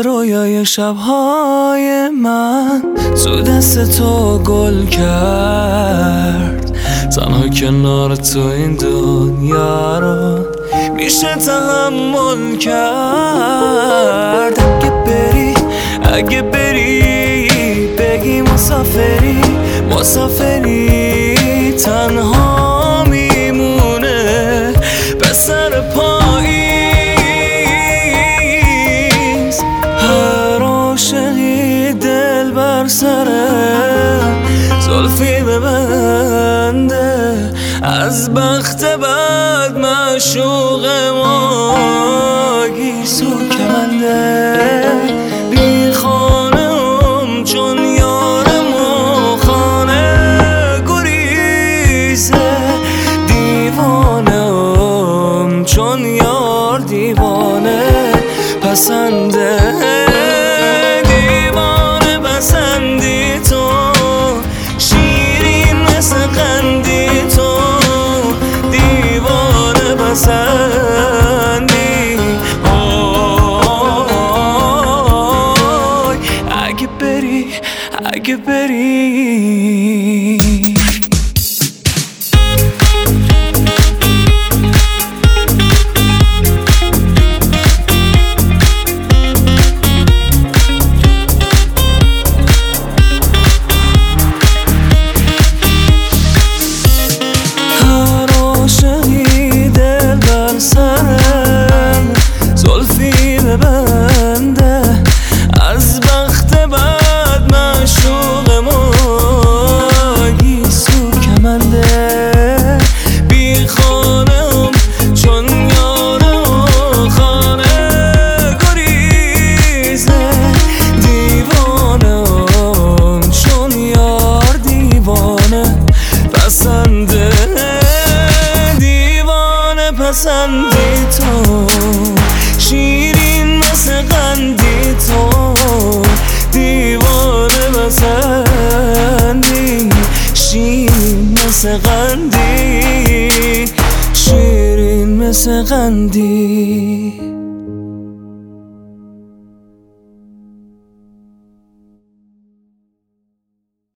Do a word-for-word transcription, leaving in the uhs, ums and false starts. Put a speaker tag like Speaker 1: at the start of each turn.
Speaker 1: رویای شبهای من تو دست تو گل کرد. تنها کنار تو این دنیا رو میشه تحمل کرد. اگه بری اگه بری بگی مسافری مسافری تنها میمونه به سر پاییز. هر عاشقی دل بر سره زلفی ببنده از بخت بد معشوق ما گیسو کمنده. بی خانه هم چون یارم و خانه گریزه. دیوانه هم چون یار دیوانه پسنده. دیوانه پسندی تو شیرین مثل قندی تو. دیوانه پسندی آی اگه بری اگه بری. زلفی ببنده از بخت بد معشوق ما گیسو کمنده. بی خانم چون یارم خانه گریزه. دیوانم چون یار دیوانه پسنده. دیوانه پسندی تو شیرین مثل قندی تو. دیوانه پسندی شیرین مثل قندی شیرین مثل قندی.